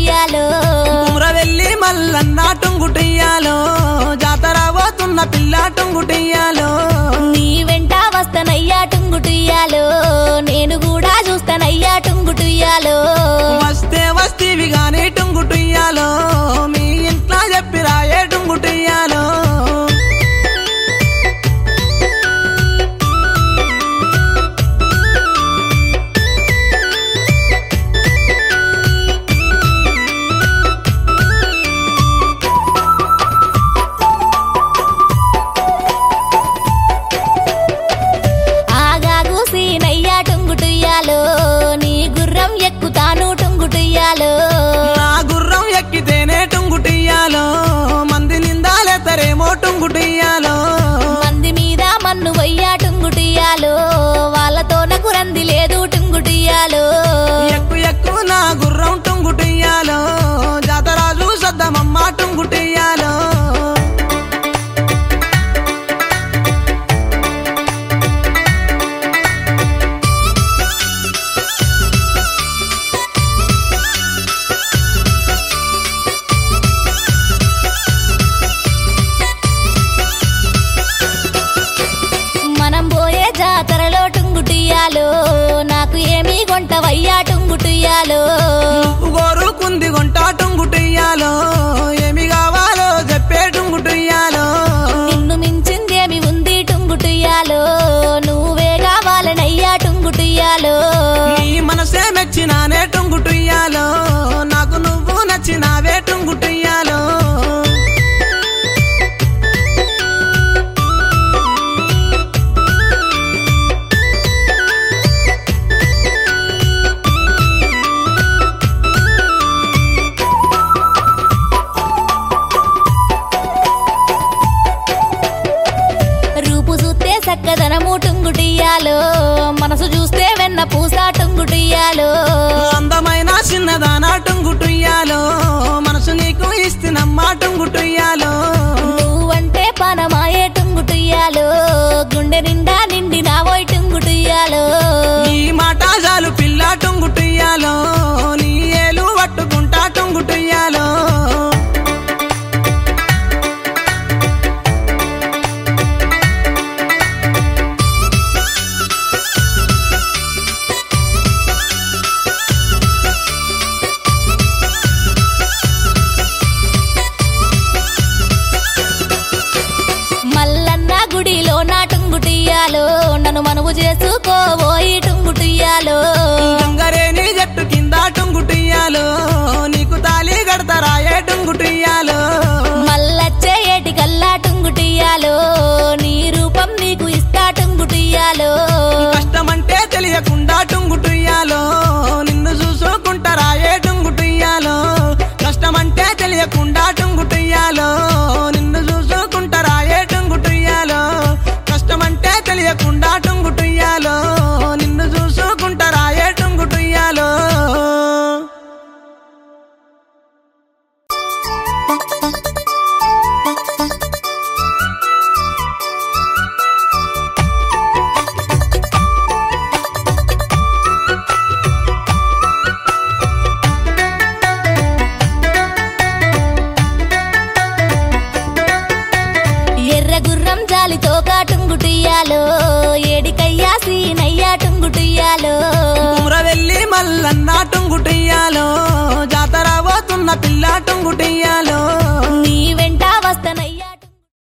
టుంగుటియాలో కుమ్రవెల్లి మల్లన్న టుంగుటియాలో జాతర పోతున్న పిల్ల టుంగుటియాలో నీ వెంట వస్తనయ్యా టుంగుటియాలో నేను కూడా చూస్తానయ్యా టుంగుటియాలో వస్తే వస్తీవి గాని టుంగుటియాలో మీ ఇంట్లో చెప్పిరాయే టుంగుటియాలో నీ గుర్రం ఎక్కుతాను టుంగుటియాలో నా గుర్రం ఎక్కితేనే టుంగుటియాలో మంది నిందాలేతరేమో టుంగుటియాలో మంది మీద మన్ను వయ్యా టుంగుటియాలో వాళ్ళతో నాకు రంది లేదు టుంగుటియాలో ఎక్కు ఎక్కు నా గుర్రం టుంగుటియాలో జాతరాజు సద్దమమ్మ టుంగుటియాలో జాతరలో టుంగుటియాలో నాకు ఏమీ కొంటవయ్యా టుంగుటియాలో గోరుకుంది కొంట టుంగుటియాలో ఏమి కావాలో చెప్పే టుంగుటియాలో నిన్ను మించిందేమి ఉంది టుంగుటియాలో నువ్వే కావాలనయ్యా టుంగుటియాలో నీ మనసే మెచ్చినానే టుంగుటియాలో నాకు నువ్వు నచ్చినావే టుంగుటియాలో చక్కదనము టుంగుటియాలో మనసు చూస్తే వెన్న పూస టుంగుటియాలో అందమైన చిన్నదానా టుంగుటియాలో మనసు నీకు ఇస్తున్నమ్మా టుంగుటియాలో నువ్వంటే పనమాయే టుంగుటియాలో గుండె నిండా నిండినావోయ్ టుంగుటియాలో ఈ మాట చాలు పిల్ల టుంగుటియాలో నీ ఏలు పట్టుకుంటా టుంగుటియాలో గుడిలో నా టుంగుటియాలో నన్ను మనవు చేసుకోబోయి టుంగుటియాలో గంగరేని జట్టు కింద టుంగుటియాలో నీకు తాళి కడతారాయే టుంగుటియాలో మల్లచ్చే ఏటికల్లా టుంగుటియాలో నీ రూపం నీకు ఇస్తా టుంగుటియాలో కష్టమంటే తెలియకుండా టుంగుటియాలో నిన్ను చూసుకుంటారాయే టుంగుటియాలో కష్టమంటే తెలియకుండా టుంగుటియాలో నిన్ను చూసుకుంటారాయే టుంగుటియాలో కష్టమంటే తెలియకుండా టుంగుటియాలో నిన్ను చూసుకుంటారాయే టుంగుటియాలో టుంగుటియాలో ఏడికయ్యా సీనయ్యా టుంగుటియాలో కుమ్రవెల్లి మల్లన్న టుంగుటియాలో జాతర పోతున్న పిల్ల టుంగుటియాలో